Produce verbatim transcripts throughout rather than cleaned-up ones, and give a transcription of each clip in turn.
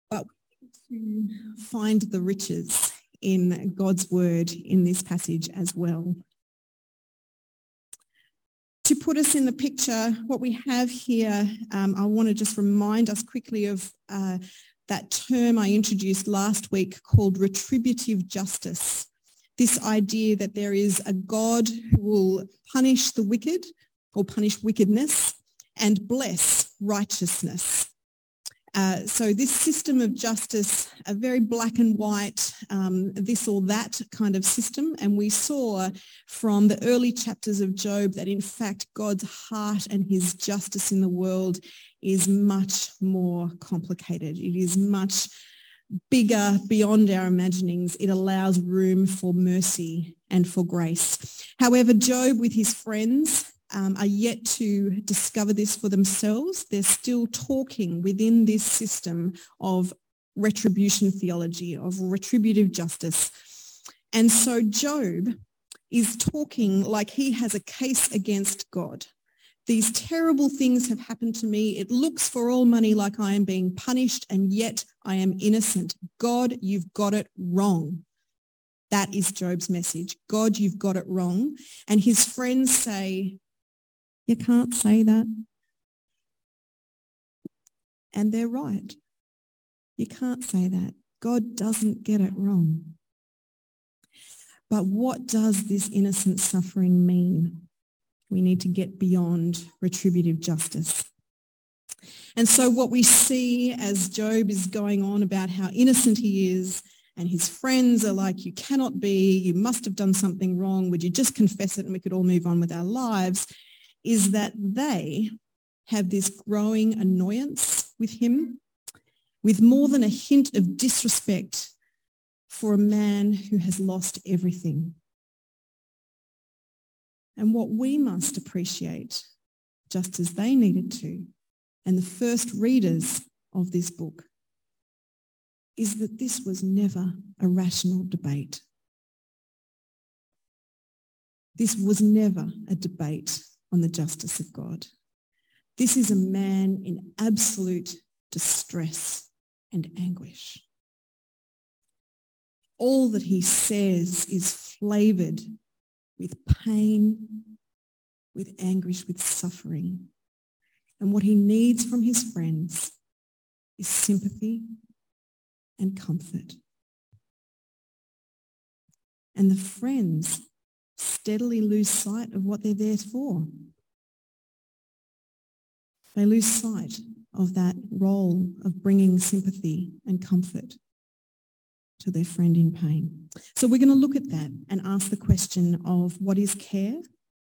But we need to find the riches in God's word in this passage as well. To put us in the picture, what we have here, um, I want to just remind us quickly of uh, that term I introduced last week called retributive justice. This idea that there is a God who will punish the wicked or punish wickedness and bless righteousness. Uh, so this system of justice, a very black and white, um, this or that kind of system. And we saw from the early chapters of Job that in fact God's heart and his justice in the world is much more complicated. It is much bigger, beyond our imaginings. It allows room for mercy and for grace. However, Job with his friends Um, are yet to discover this for themselves. They're still talking within this system of retribution theology, of retributive justice. And so Job is talking like he has a case against God. These terrible things have happened to me. It looks for all money like I am being punished, and yet I am innocent. God, you've got it wrong. That is Job's message. God, you've got it wrong. And his friends say, you can't say that. And they're right. You can't say that. God doesn't get it wrong. But what does this innocent suffering mean? We need to get beyond retributive justice. And so what we see as Job is going on about how innocent he is, and his friends are like, you cannot be, you must have done something wrong. Would you just confess it and we could all move on with our lives? Is that they have this growing annoyance with him, with more than a hint of disrespect for a man who has lost everything. And what we must appreciate, just as they needed to, and the first readers of this book, is that this was never a rational debate. This was never a debate on the justice of God. This is a man in absolute distress and anguish. All that he says is flavoured with pain, with anguish, with suffering. And what he needs from his friends is sympathy and comfort. And the friends steadily lose sight of what they're there for. They lose sight of that role of bringing sympathy and comfort to their friend in pain. So we're going to look at that and ask the question of what is care?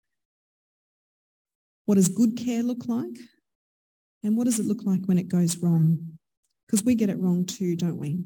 What does good care look like? And what does it look like when it goes wrong? Because we get it wrong too, don't we?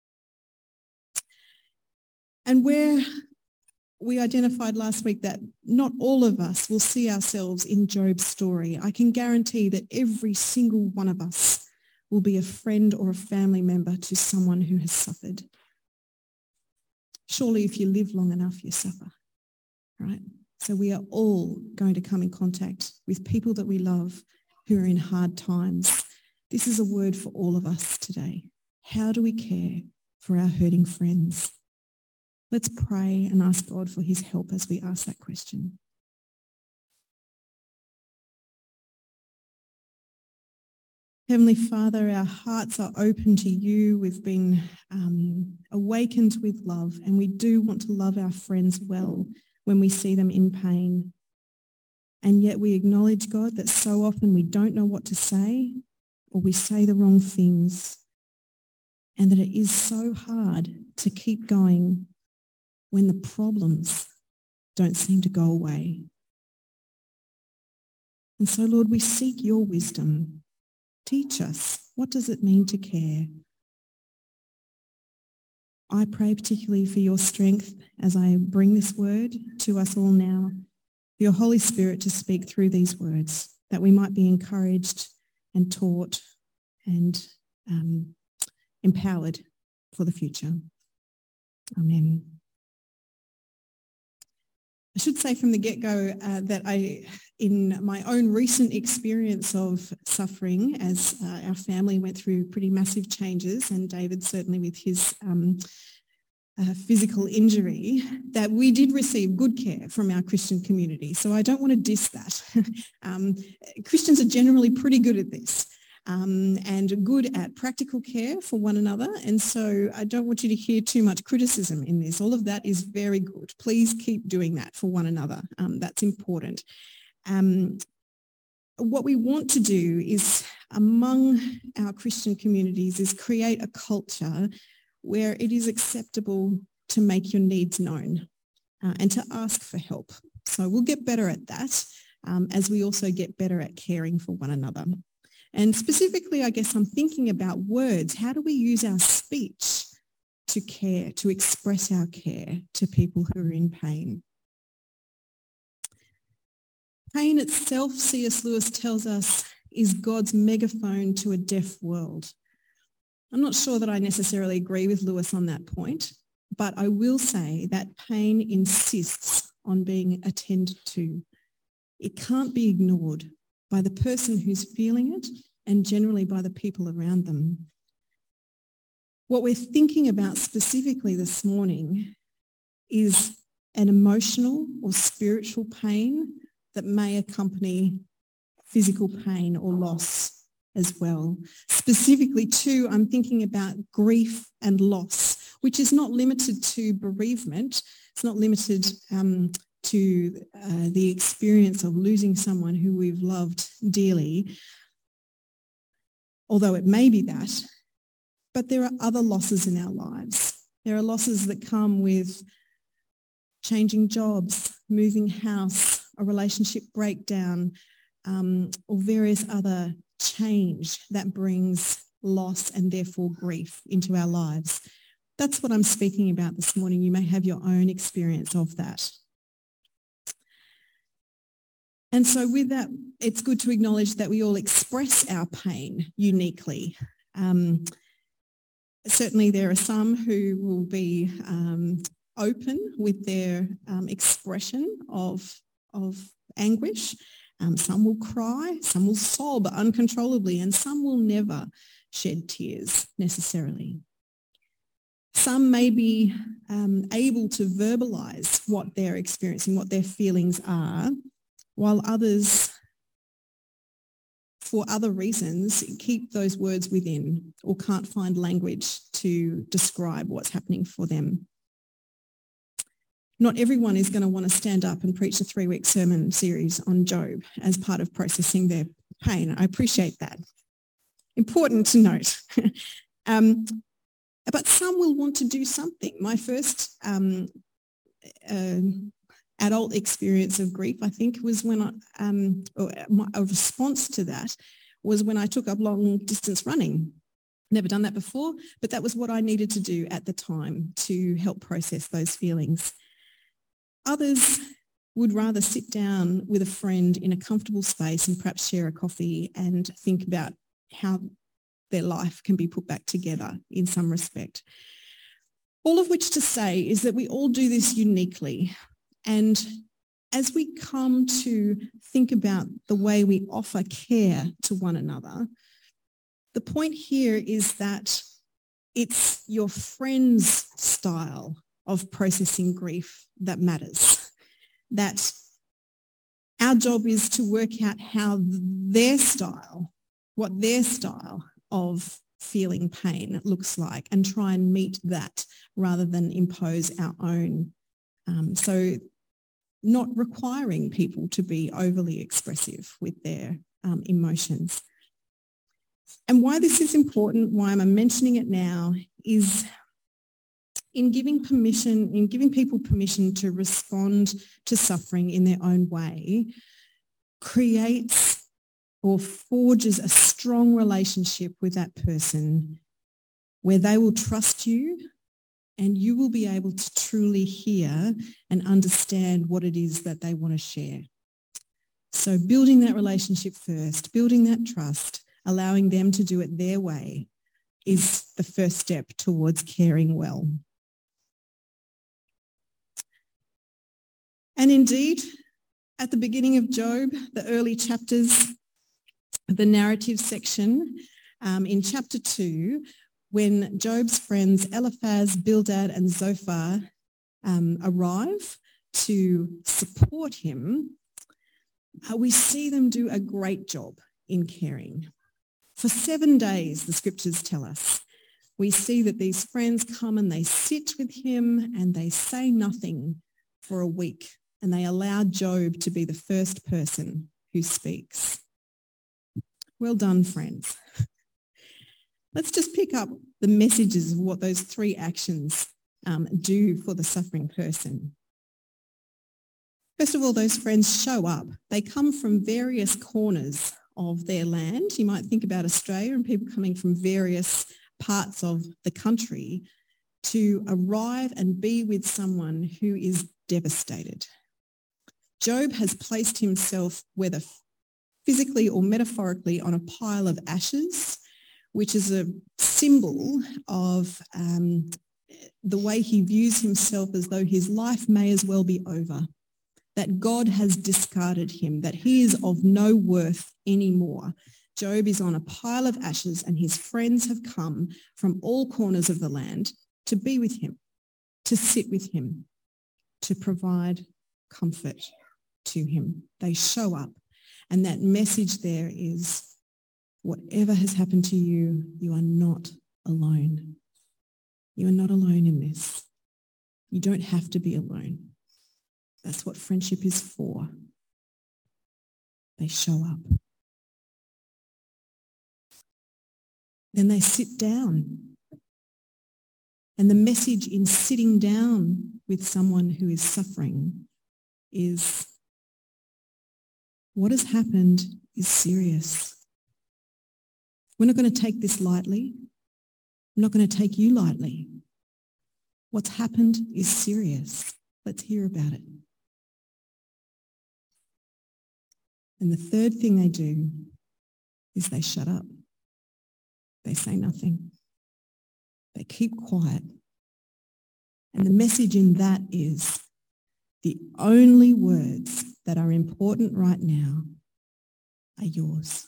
And where we identified last week that not all of us will see ourselves in Job's story. I can guarantee that every single one of us will be a friend or a family member to someone who has suffered. Surely if you live long enough, you suffer, right? So we are all going to come in contact with people that we love who are in hard times. This is a word for all of us today. How do we care for our hurting friends? Let's pray and ask God for his help as we ask that question. Heavenly Father, our hearts are open to you. We've been um, awakened with love, and we do want to love our friends well when we see them in pain. And yet we acknowledge, God, that so often we don't know what to say, or we say the wrong things, and that it is so hard to keep going when the problems don't seem to go away. And so, Lord, we seek your wisdom. Teach us, what does it mean to care? I pray particularly for your strength as I bring this word to us all now, for your Holy Spirit to speak through these words, that we might be encouraged and taught and um, empowered for the future. Amen. I should say from the get-go uh, that I, in my own recent experience of suffering, as uh, our family went through pretty massive changes, and David certainly with his um, uh, physical injury, that we did receive good care from our Christian community. So I don't want to diss that. um, Christians are generally pretty good at this. Um, and good at practical care for one another. And so I don't want you to hear too much criticism in this. All of that is very good. Please keep doing that for one another. Um, that's important. Um, what we want to do is, among our Christian communities, is create a culture where it is acceptable to make your needs known uh, and to ask for help. So we'll get better at that um, as we also get better at caring for one another. And specifically, I guess I'm thinking about words. How do we use our speech to care, to express our care to people who are in pain? Pain itself, C S Lewis tells us, is God's megaphone to a deaf world. I'm not sure that I necessarily agree with Lewis on that point, but I will say that pain insists on being attended to. It can't be ignored by the person who's feeling it and generally by the people around them. What we're thinking about specifically this morning is an emotional or spiritual pain that may accompany physical pain or loss as well. Specifically too, I'm thinking about grief and loss, which is not limited to bereavement. It's not limited um, to uh, the experience of losing someone who we've loved dearly, although it may be that. But there are other losses in our lives. There are losses that come with changing jobs, moving house, a relationship breakdown, um, or various other change that brings loss and therefore grief into our lives. That's what I'm speaking about this morning. You may have your own experience of that. And so with that, it's good to acknowledge that we all express our pain uniquely. Um, certainly there are some who will be um, open with their um, expression of, of anguish. Um, some will cry, some will sob uncontrollably, and some will never shed tears necessarily. Some may be um, able to verbalise what they're experiencing, what their feelings are, while others, for other reasons, keep those words within or can't find language to describe what's happening for them. Not everyone is going to want to stand up and preach a three-week sermon series on Job as part of processing their pain. I appreciate that. Important to note. um, but some will want to do something. My first um, uh, adult experience of grief, I think, was when I, um, or my, a response to that was when I took up long distance running. Never done that before, but that was what I needed to do at the time to help process those feelings. Others would rather sit down with a friend in a comfortable space and perhaps share a coffee and think about how their life can be put back together in some respect. All of which to say is that we all do this uniquely. And as we come to think about the way we offer care to one another, the point here is that it's your friend's style of processing grief that matters. That our job is to work out how their style, what their style of feeling pain looks like, and try and meet that rather than impose our own. Um, so not requiring people to be overly expressive with their um, emotions. And why this is important, why I'm mentioning it now, is in giving permission, in giving people permission to respond to suffering in their own way, creates or forges a strong relationship with that person where they will trust you and you will be able to truly hear and understand what it is that they want to share. So building that relationship first, building that trust, allowing them to do it their way is the first step towards caring well. And indeed, at the beginning of Job, the early chapters, the narrative section, um, in chapter two, when Job's friends Eliphaz, Bildad and Zophar um, arrive to support him, uh, we see them do a great job in caring. For seven days, the scriptures tell us, we see that these friends come and they sit with him and they say nothing for a week, and they allow Job to be the first person who speaks. Well done, friends. Let's just pick up the messages of what those three actions um, do for the suffering person. First of all, those friends show up. They come from various corners of their land. You might think about Australia and people coming from various parts of the country to arrive and be with someone who is devastated. Job has placed himself, whether physically or metaphorically, on a pile of ashes, which is a symbol of um, the way he views himself, as though his life may as well be over, that God has discarded him, that he is of no worth anymore. Job is on a pile of ashes and his friends have come from all corners of the land to be with him, to sit with him, to provide comfort to him. They show up, and that message there is, whatever has happened to you, you are not alone. You are not alone in this. You don't have to be alone. That's what friendship is for. They show up. Then they sit down. And the message in sitting down with someone who is suffering is, what has happened is serious. We're not going to take this lightly. I'm not going to take you lightly. What's happened is serious. Let's hear about it. And the third thing they do is they shut up. They say nothing. They keep quiet. And the message in that is, the only words that are important right now are yours.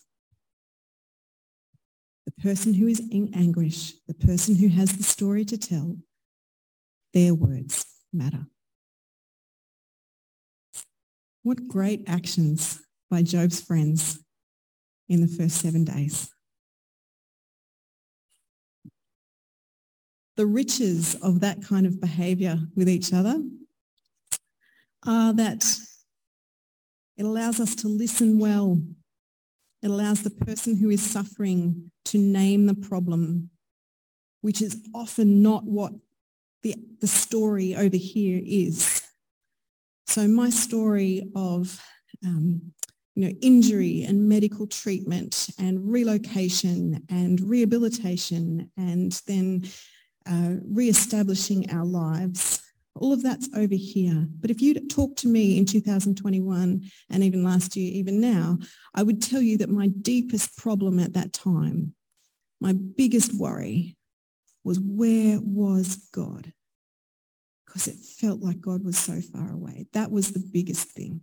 The person who is in anguish, the person who has the story to tell, their words matter. What great actions by Job's friends in the first seven days. The riches of that kind of behaviour with each other are that it allows us to listen well. It allows the person who is suffering to name the problem, which is often not what the, the story over here is. So my story of um, you know, injury and medical treatment and relocation and rehabilitation and then uh, re-establishing our lives, all of that's over here. But if you talk to me in two thousand twenty-one and even last year, even now, I would tell you that my deepest problem at that time, my biggest worry, was, where was God? Because it felt like God was so far away. That was the biggest thing.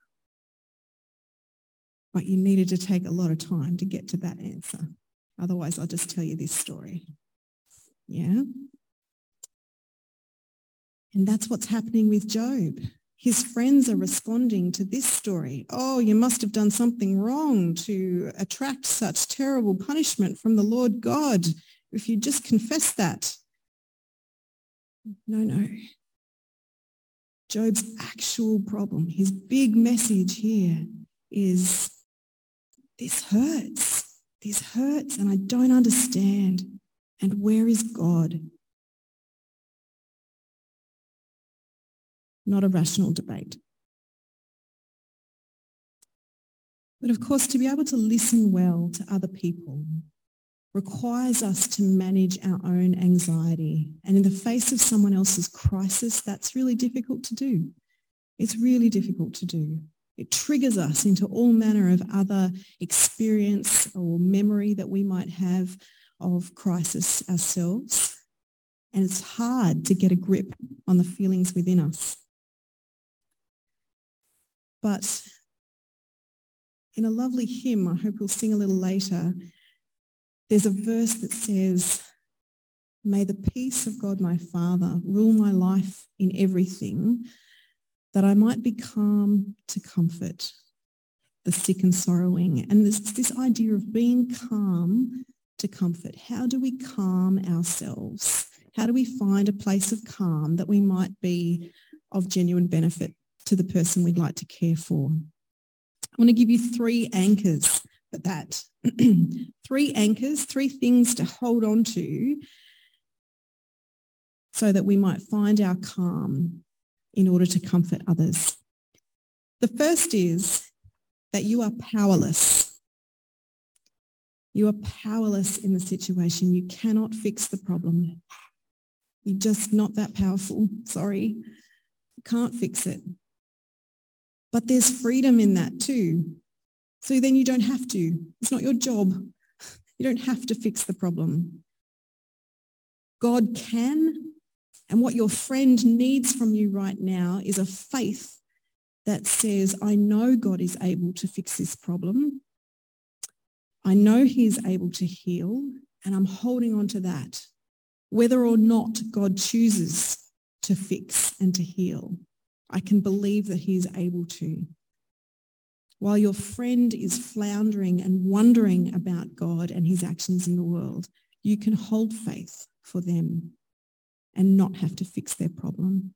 But you needed to take a lot of time to get to that answer. Otherwise, I'll just tell you this story. Yeah? And that's what's happening with Job. His friends are responding to this story. Oh, you must have done something wrong to attract such terrible punishment from the Lord God. If you just confess that. No, no. Job's actual problem, his big message here is, this hurts. This hurts and I don't understand. And where is God? Not a rational debate. But of course, to be able to listen well to other people requires us to manage our own anxiety. And in the face of someone else's crisis, that's really difficult to do. It's really difficult to do. It triggers us into all manner of other experience or memory that we might have of crisis ourselves. And it's hard to get a grip on the feelings within us. But in a lovely hymn, I hope we'll sing a little later, there's a verse that says, "May the peace of God my Father rule my life in everything, that I might be calm to comfort the sick and sorrowing." And there's this idea of being calm to comfort. How do we calm ourselves? How do we find a place of calm that we might be of genuine benefit to the person we'd like to care for? I want to give you three anchors for that. Three anchors, three things to hold on to so that we might find our calm in order to comfort others. The first is that you are powerless. You are powerless in the situation. You cannot fix the problem. You're just not that powerful. Sorry. You can't fix it. But there's freedom in that too. So then you don't have to. It's not your job. You don't have to fix the problem. God can. And what your friend needs from you right now is a faith that says, I know God is able to fix this problem. I know he is able to heal, and I'm holding on to that, whether or not God chooses to fix and to heal. I can believe that he is able to. While your friend is floundering and wondering about God and his actions in the world, you can hold faith for them and not have to fix their problem.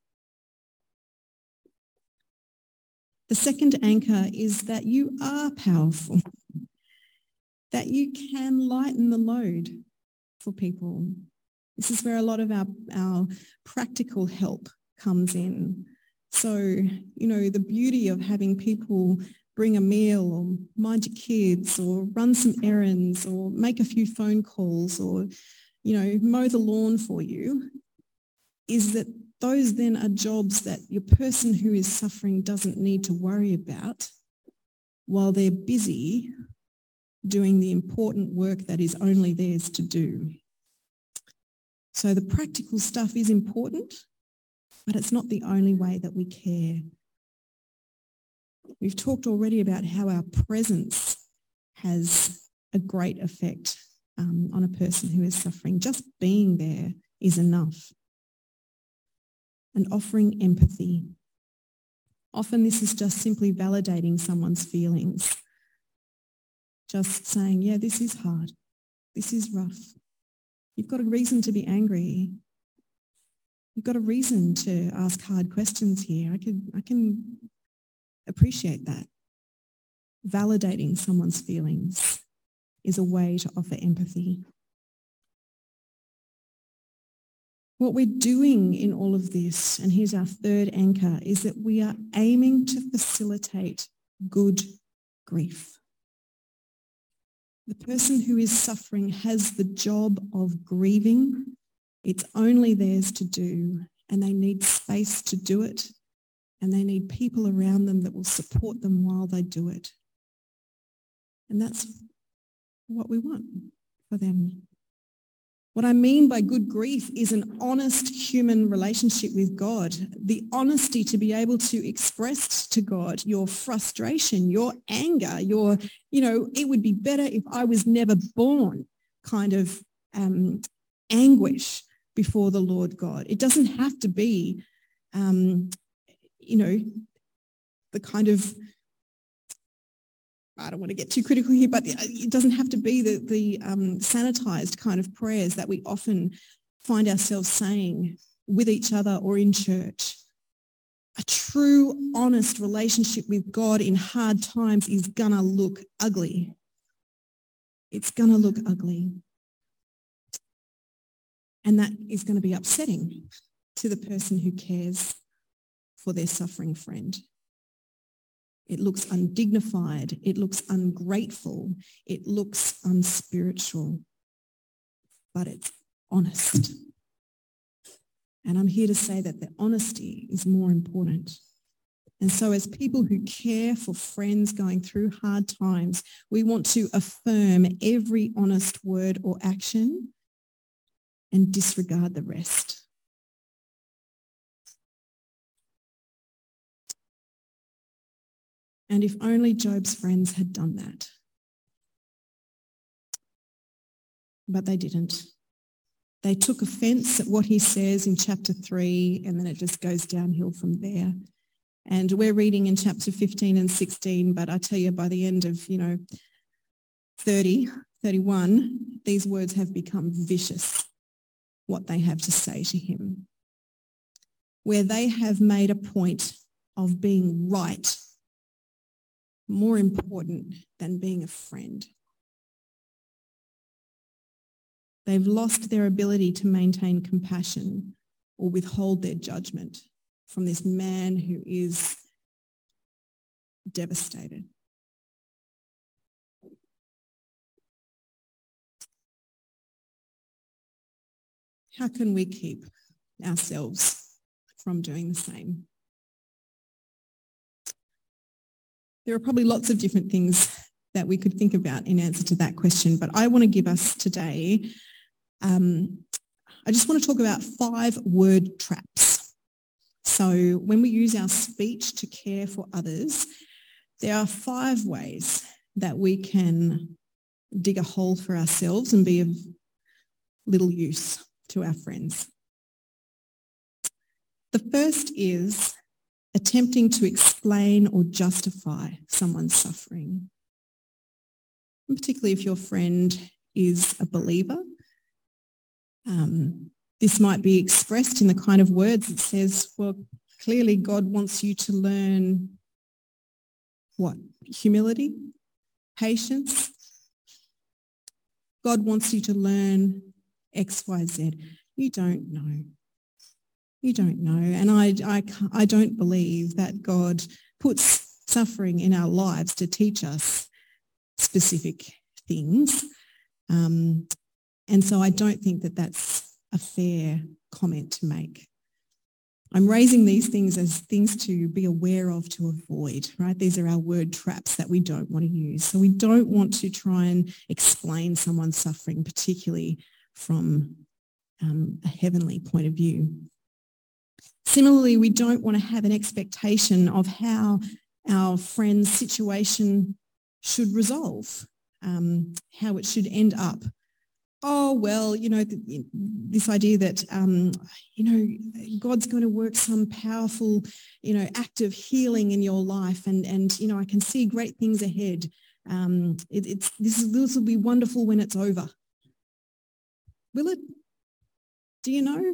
The second anchor is that you are powerful, that you can lighten the load for people. This is where a lot of our, our practical help comes in. So, you know, the beauty of having people bring a meal or mind your kids or run some errands or make a few phone calls or, you know, mow the lawn for you is that those then are jobs that your person who is suffering doesn't need to worry about while they're busy doing the important work that is only theirs to do. So the practical stuff is important, but it's not the only way that we care. We've talked already about how our presence has a great effect um, on a person who is suffering. Just being there is enough. And offering empathy. Often this is just simply validating someone's feelings. Just saying, yeah, this is hard. This is rough. You've got a reason to be angry. You've got a reason to ask hard questions here. I can, I can appreciate that. Validating someone's feelings is a way to offer empathy. What we're doing in all of this, and here's our third anchor, is that we are aiming to facilitate good grief. The person who is suffering has the job of grieving. It's only theirs to do, and they need space to do it, and they need people around them that will support them while they do it. And that's what we want for them. What I mean by good grief is an honest human relationship with God, the honesty to be able to express to God your frustration, your anger, your, you know, it would be better if I was never born kind of um, anguish before the Lord God. It doesn't have to be, um, you know, the kind of, I don't want to get too critical here, but it doesn't have to be the, the um, sanitized kind of prayers that we often find ourselves saying with each other or in church. A true, honest relationship with God in hard times is going to look ugly. It's going to look ugly. And that is going to be upsetting to the person who cares for their suffering friend. It looks undignified. It looks ungrateful. It looks unspiritual. But it's honest. And I'm here to say that the honesty is more important. And so as people who care for friends going through hard times, we want to affirm every honest word or action and disregard the rest. And if only Job's friends had done that. But they didn't. They took offence at what he says in chapter three, and then it just goes downhill from there. And we're reading in chapter fifteen and sixteen, but I tell you, by the end of, you know, thirty, thirty-one, these words have become vicious, what they have to say to him, where they have made a point of being right more important than being a friend. They've lost their ability to maintain compassion or withhold their judgment from this man who is devastated. How can we keep ourselves from doing the same? There are probably lots of different things that we could think about in answer to that question, but I want to give us today, um, I just want to talk about five word traps. So when we use our speech to care for others, there are five ways that we can dig a hole for ourselves and be of little use to our friends. The first is attempting to explain or justify someone's suffering. And particularly if your friend is a believer. Um, this might be expressed in the kind of words that says, well, clearly God wants you to learn what? Humility, patience. God wants you to learn X, Y, Z. You don't know. You don't know. And I, I, I don't believe that God puts suffering in our lives to teach us specific things. Um, and so I don't think that that's a fair comment to make. I'm raising these things as things to be aware of, to avoid, right? These are our word traps that we don't want to use. So we don't want to try and explain someone's suffering, particularly from um, a heavenly point of view. Similarly, we don't want to have an expectation of how our friend's situation should resolve, um, how it should end up. Oh, well, you know, th- this idea that, um, you know, God's going to work some powerful, you know, act of healing in your life, and, and you know, I can see great things ahead. Um, it, it's this, is, this will be wonderful when it's over. Will it? Do you know?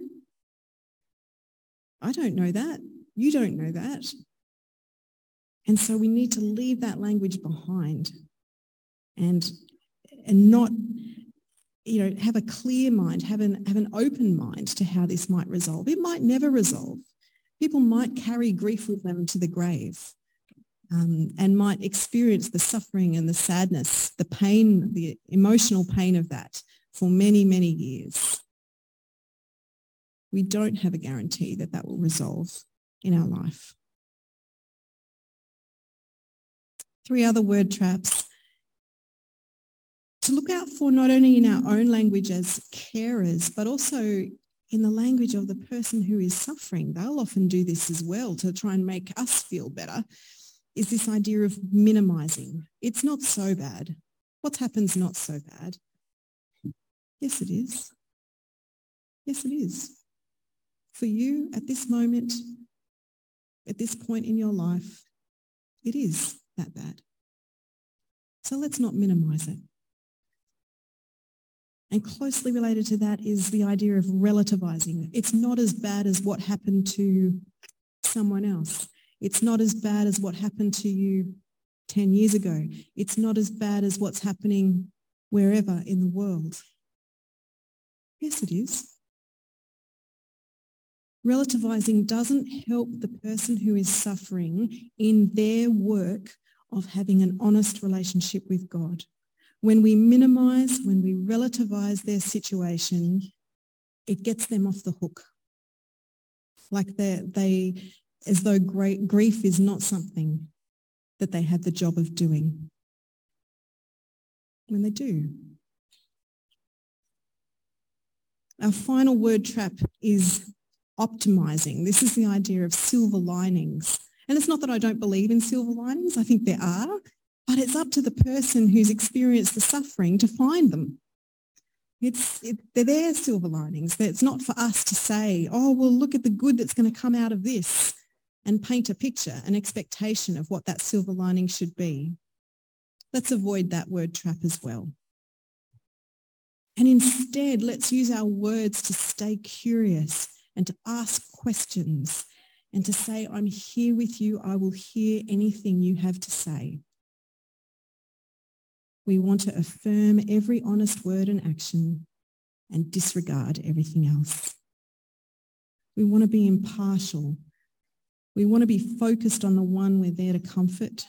I don't know that. You don't know that. And so we need to leave that language behind and, and not, you know, have a clear mind, have an, have an open mind to how this might resolve. It might never resolve. People might carry grief with them to the grave, um, and might experience the suffering and the sadness, the pain, the emotional pain of that for many, many years. We don't have a guarantee that that will resolve in our life. Three other word traps to look out for, not only in our own language as carers, but also in the language of the person who is suffering. They'll often do this as well to try and make us feel better, is this idea of minimising. It's not so bad. What's happened's not so bad. Yes, it is. Yes, it is. For you at this moment, at this point in your life, it is that bad. So let's not minimise it. And closely related to that is the idea of relativising. It's not as bad as what happened to someone else. It's not as bad as what happened to you ten years ago. It's not as bad as what's happening wherever in the world. Yes, it is. Relativising doesn't help the person who is suffering in their work of having an honest relationship with God. When we minimise, when we relativise their situation, it gets them off the hook. Like they, they as though great grief is not something that they have the job of doing. When they do. Our final word trap is optimising. This is the idea of silver linings. And it's not that I don't believe in silver linings. I think there are, but it's up to the person who's experienced the suffering to find them. It's, it, they're their silver linings. It's not for us to say, oh, well, look at the good that's going to come out of this and paint a picture, an expectation of what that silver lining should be. Let's avoid that word trap as well. And instead, let's use our words to stay curious and to ask questions and to say, I'm here with you. I will hear anything you have to say. We want to affirm every honest word and action and disregard everything else. We want to be impartial. We want to be focused on the one we're there to comfort.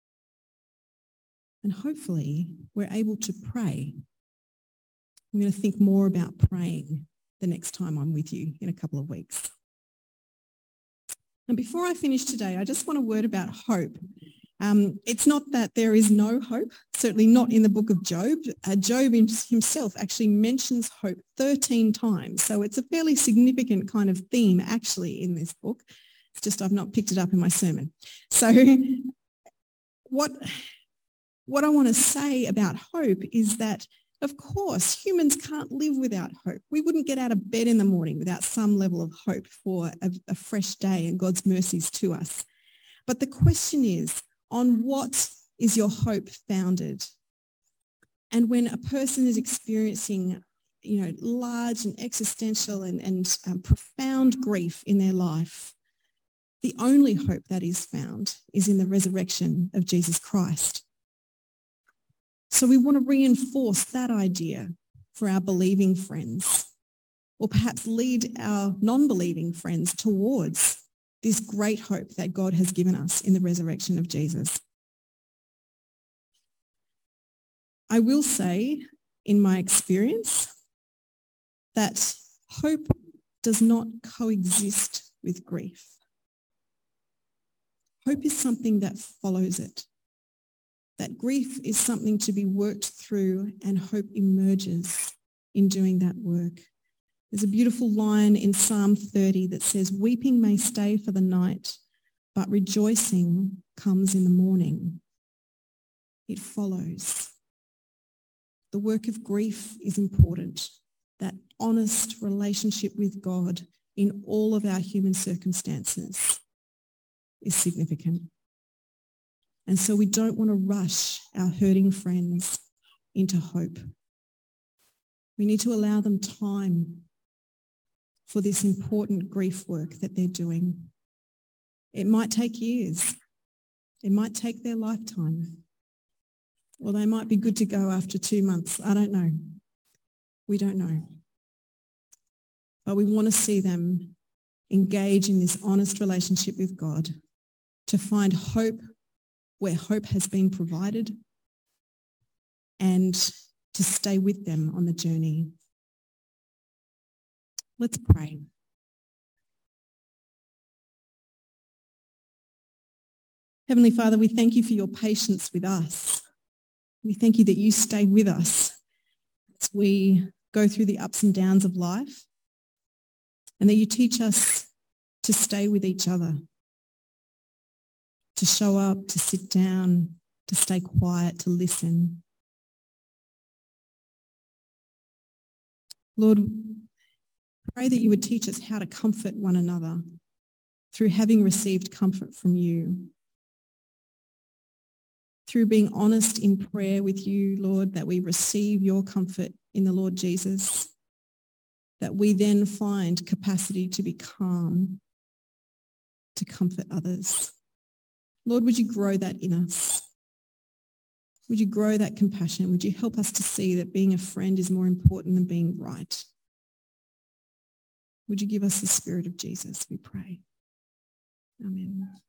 And hopefully we're able to pray. I'm going to think more about praying the next time I'm with you in a couple of weeks. And before I finish today, I just want a word about hope. Um, it's not that there is no hope, certainly not in the book of Job. Uh, Job himself actually mentions hope thirteen times. So it's a fairly significant kind of theme actually in this book. It's just I've not picked it up in my sermon. So what, what I want to say about hope is that, of course, humans can't live without hope. We wouldn't get out of bed in the morning without some level of hope for a, a fresh day and God's mercies to us. But the question is, on what is your hope founded? And when a person is experiencing, you know, large and existential and, and um, profound grief in their life, the only hope that is found is in the resurrection of Jesus Christ. So we want to reinforce that idea for our believing friends, or perhaps lead our non-believing friends towards this great hope that God has given us in the resurrection of Jesus. I will say, in my experience, that hope does not coexist with grief. Hope is something that follows it. That grief is something to be worked through, and hope emerges in doing that work. There's a beautiful line in Psalm thirty that says, weeping may stay for the night, but rejoicing comes in the morning. It follows. The work of grief is important. That honest relationship with God in all of our human circumstances is significant. And so we don't want to rush our hurting friends into hope. We need to allow them time for this important grief work that they're doing. It might take years. It might take their lifetime. Or they might be good to go after two months. I don't know. We don't know. But we want to see them engage in this honest relationship with God to find hope where hope has been provided, and to stay with them on the journey. Let's pray. Heavenly Father, we thank you for your patience with us. We thank you that you stay with us as we go through the ups and downs of life, and that you teach us to stay with each other, to show up, to sit down, to stay quiet, to listen. Lord, pray that you would teach us how to comfort one another through having received comfort from you. Through being honest in prayer with you, Lord, that we receive your comfort in the Lord Jesus, that we then find capacity to be calm, to comfort others. Lord, would you grow that in us? Would you grow that compassion? Would you help us to see that being a friend is more important than being right? Would you give us the Spirit of Jesus, we pray. Amen.